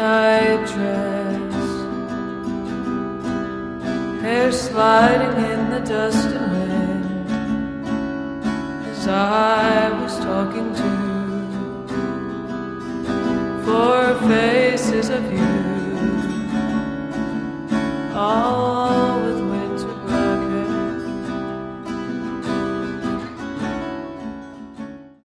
night dress, hair sliding in the dust and wind, as I was talking to four faces of you.